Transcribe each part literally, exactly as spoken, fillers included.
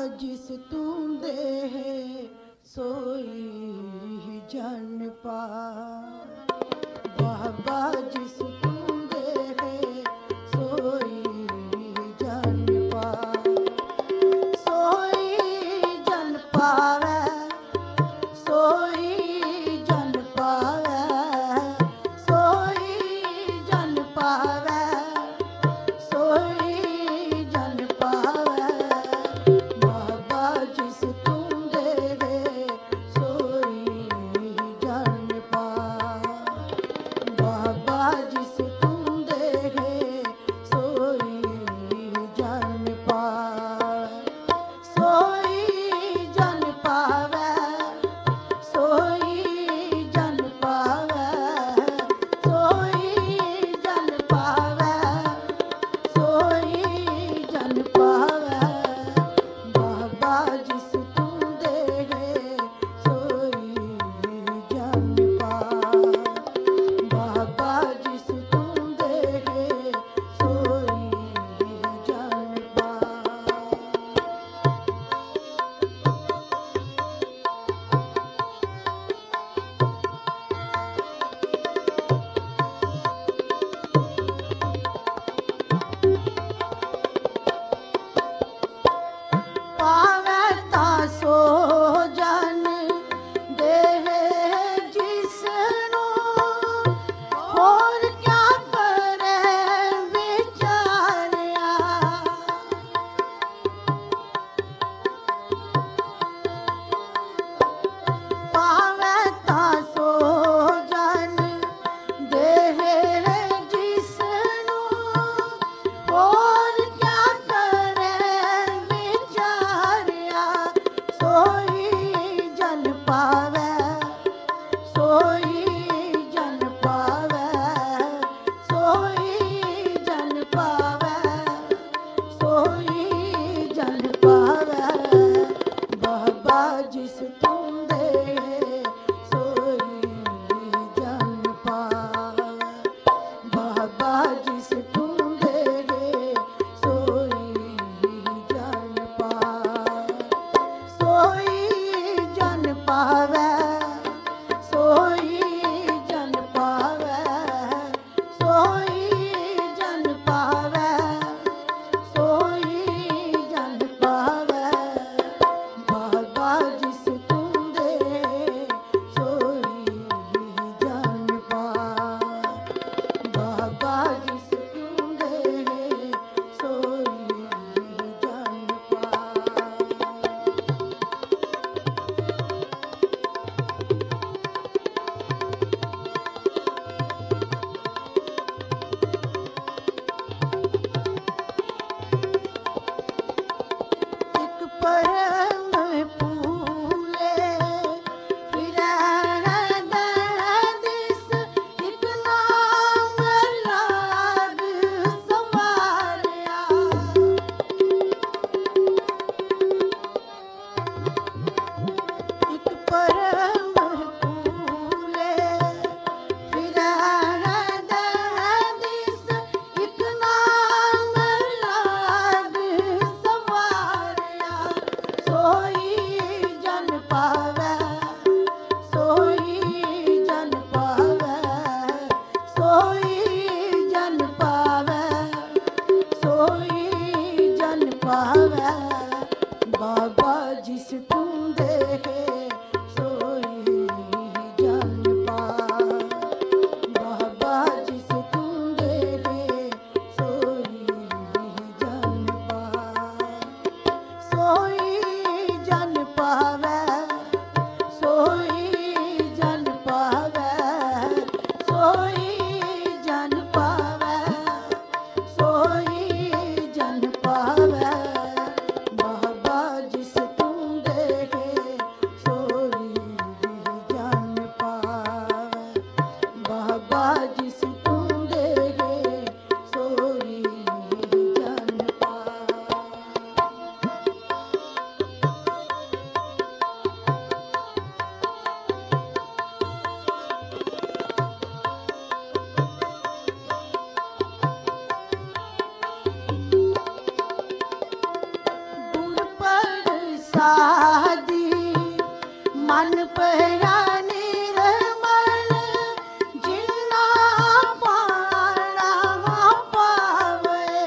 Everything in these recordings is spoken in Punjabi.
जिस तूं दे सोई जन पा। बाबा जिस तूं दे सोई जन पा। सोई जन पावै सोई जन पावै सोई जन पावै सोई जन पावै। बाबा जिस तूं दे सोई जन पा। बाबा जिस तूं दे सोई जन पा। सोई जन पावै सोई जन पावै सोई जन पावै सोई जन पावै। बाबा जिस तूं दे सोई जन पा। बाबा जिस तूं दे सोई जन पा। पावै तां सो जन देह जिसनूं होर क्या करे विचारिया। पावै तां सो जन देह जिसनूं होर क्या करे विचारिया। सोई जन पावै सोई जन पावै सोई जन पावै सोई जन पावै। बाबा जिस तूं दे सोई जन पा। बाबा जिस तूं दे सोई जन पा। सोई जन पावै सोई जन पावै सोई जन पावै सोई जन पावै। बाबा जिस तूं दे सोई जन पा। बाबा जिस तूं दे सोई जन पा। एक परम फूले फिरै दिस। एक नाम लाग संवारिया। एक परम फूले फिरै दिस। एक नाम लाग संवारिया। सोई जन पावै सोई जन पावै सोई जन पावै सोई जन पावै। बाबा जिस तूं दे सोई जन पा। बाबा जिस तूं दे सोई जन पा। सोई जन पावै सोई जन पावै सोई जन पावै सोई जन पावै। बाबा जिस तूं दे ਸਾਦੀ ਮਨ ਪਿਆ ਨਿਰਮਲ ਜਿਨਾ ਪਾਣਾ ਪਾਵੇ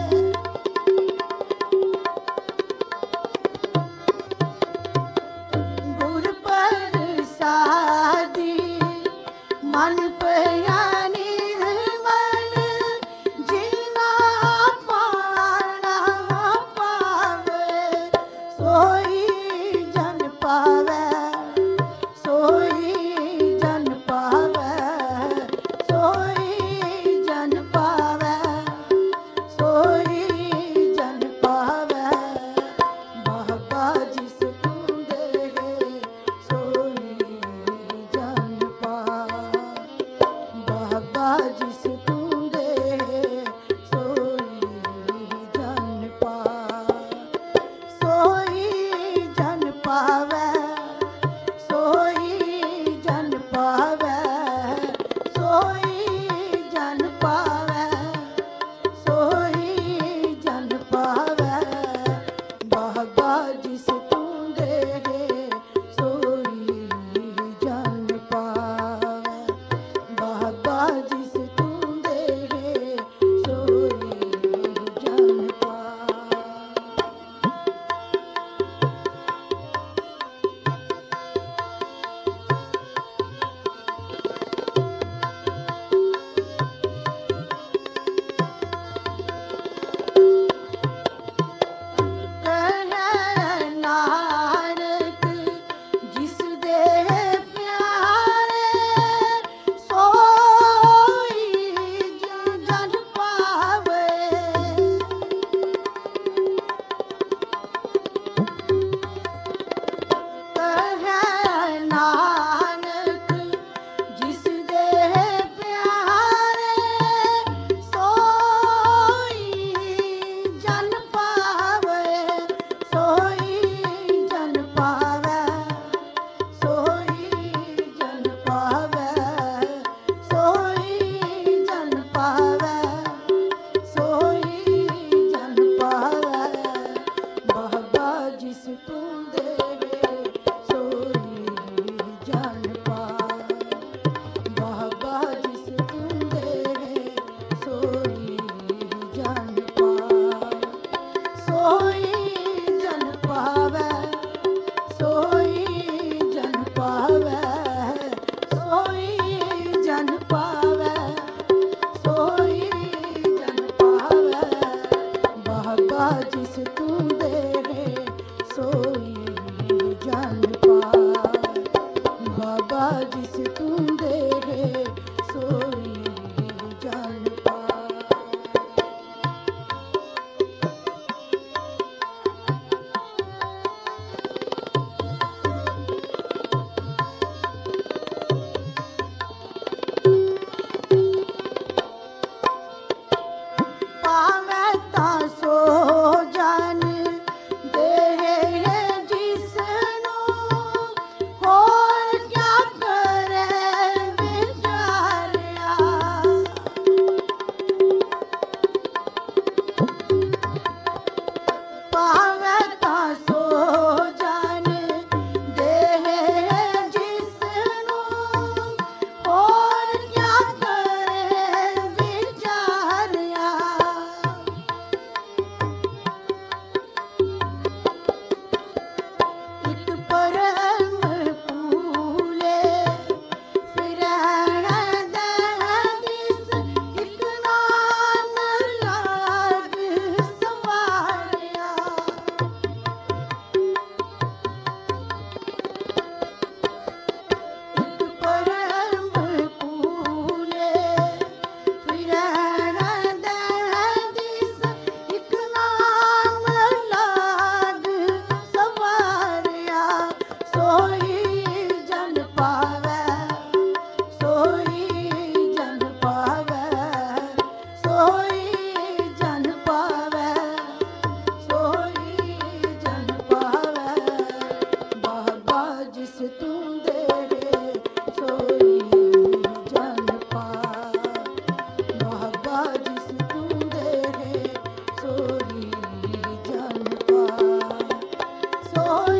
ਗੁਰ ਪ੍ਰਸਾਦੀ ਮਨ ਪਿਆ ਨਿਰਮਲ ਜਿਨਾ ਪਾਣਾ ਪਾਵੇ ਸੋਈ ਜਨ ਪਾਵੇ ਸੋਈ ਜਨ ਪਾਵੇ ਸੋਈ ਜਨ ਪਾਵੇ ਸੋਈ ਜਨ ਪਾਵੇ ਬਾਬਾ ਜਿਸ ਤੂੰ ਦੇਗੇ ਸੋਈ ਜਨ ਪਾ ਬਾਬਾ ਜਿਸ ਤੂੰ ਦੇਗੇ ਸੋਈ ਜਨ ਪਾ ਸੋਈ ਜਨ ਪਾਵੇ ਸੋਈ ਜਨ ਪਾਵੇ ਸੋਈ ਜਨ ਪਾਵੇ ਸੋਈ ਜਨ ਪਾਵੇ ਬਾਬਾ ਜਿਸ ਤੂੰ ਦੇਗੇ ਸੋਈ ਜਨ ਪਾਵੇ ਬਾਬਾ ਜਿਸ ਤੂੰ ਦੇਗੇ ਸੋਈ ਜਨ ਪਾਵੇ ਕਹਿ ਨਾਨਕ ਜਿਸ ਦੇ ਪਿਆਰੇ ਸੋਈ ਜਨ ਪਾਵੇ ਕਹਿ ਨਾਨਕ ਜਿਸ ਦੇ ਪਿਆਰੇ ਸੋਈ ਜਨ ਪਾਵੇ ਸੋਈ ਜਨ ਪਾਵੇ ਸੋਈ ਜਨ ਪਾਵੇ ਸੋਈ ਜਨ ਪਾਵੇ ਸੋਈ ਜਨ ਪਾਵੇ ਬਾਬਾ ਜਿਸ ਤੂੰ ਦੇਗੇ ਸੋਈ ਜਨ ਪਾਵੇ ਬਾਬਾ ਜਿਸ ਤੂੰ ਦੇਗੇ ਸੋਈ ਜਨ ਪਾਵੇ ਸੋਈ ਜਨ ਪਾਵੇ ਸੋਈ ਜਨ ਪਾਵੇ ਸੋਈ ਜਨ ਪਾਵੇ ਸੋਈ ਜਨ ਪਾਵੇ ਬਾਬਾ ਜਿਸ ਤੂੰ ਦੇਗੇ ਸੋਈ ਜਨ ਪਾਵੇ ਬਾਬਾ ਜਿਸ ਤੂੰ ਦੇਗੇ ਸੋਈ ਜਨ ਪਾਵੇ ਪਾਵੇ ਤਾਂ ਸੋ ਜਨ ਦੇਗੇ ਜਿਸ ਨੂੰ ਹੋਰ ਕਿਆ ਕਰੇ ਵਿਚਾਰਿਆ ਪਾਵੇ ਤਾਂ ਸੋ ਜਨ ਦੇਗੇ ਜਿਸ ਨੂੰ ਹੋਰ ਕਿਆ ਕਰੇ ਵਿਚਾਰਿਆ ਇੱਕ ਪਰਮ ਪੂਲੇ ਫਿਰਣ ਦਿਸ ਇੱਕ ਨਾਮ ਲਾਗ ਸਵਾਰਿਆ ਇੱਕ ਪਰਮ ਪੂਲੇ ਫਿਰਣ ਦਿਸ ਇੱਕ ਨਾਮ ਲਾਗ ਸਵਾਰਿਆ ਸੋਈ ਜਨ ਪਾਵੇ ਸੋਈ ਜਨ ਪਾਵੇ ਸੋਈ ਜਨ ਪਾਵੇ ਸੋਈ ਜਨ ਪਾਵੇ ਬਾਬਾ ਜਿਸ ਤੂੰ ਦੇਗੇ ਸੋਈ ਜਨ ਪਾਵੇ ਬਾਬਾ ਜਿਸ ਤੂੰ ਦੇਗੇ ਸੋਈ ਜਨ ਪਾਵੇ ਸੋਈ